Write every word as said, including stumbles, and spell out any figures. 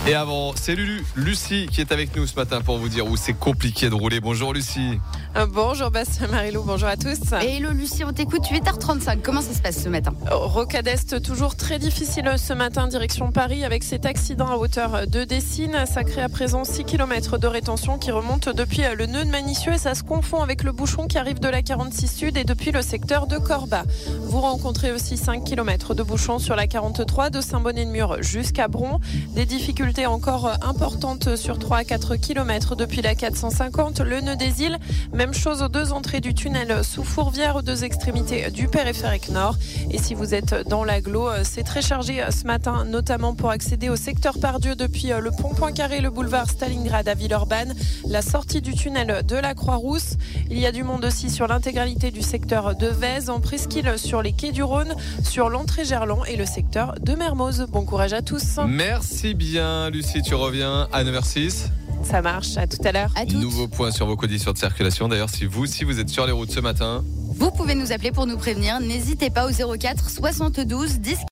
Et avant, c'est Lulu, Lucie qui est avec nous ce matin pour vous dire où c'est compliqué de rouler. Bonjour Lucie. Euh, bonjour Bastien, Marilou, bonjour à tous. Et hello Lucie, on t'écoute, huit heures trente-cinq, comment ça se passe ce matin? Rocade Est, toujours très difficile ce matin, direction Paris, avec cet accident à hauteur de Dessines. Ça crée à présent six kilomètres de rétention qui remonte depuis le nœud de Manicieux et ça se confond avec le bouchon qui arrive de la quarante-six Sud et depuis le secteur de Corba. Vous rencontrez aussi cinq kilomètres de bouchon sur la quarante-trois de Saint-Bonnet-de-Mur jusqu'à Bron. Des difficultés encore importantes sur trois à quatre kilomètres depuis la quatre cent cinquante, le nœud des îles. Même chose aux deux entrées du tunnel sous Fourvière, aux deux extrémités du périphérique nord. Et si vous êtes dans l'agglo, c'est très chargé ce matin, notamment pour accéder au secteur Pardieu depuis le pont Poincaré, le boulevard Stalingrad à Villeurbanne, la sortie du tunnel de la Croix-Rousse. Il y a du monde aussi sur l'intégralité du secteur de Vèze, en presqu'île sur les quais du Rhône, sur l'entrée Gerland et le secteur de Mermoz. Bon courage à tous. Merci bien Lucie, tu reviens à neuf heures six. Ça marche, à tout à l'heure. À toutes. Nouveau point sur vos conditions de circulation. D'ailleurs, si vous, si vous êtes sur les routes ce matin, Vous pouvez nous appeler pour nous prévenir. N'hésitez pas au zéro quatre soixante-douze dix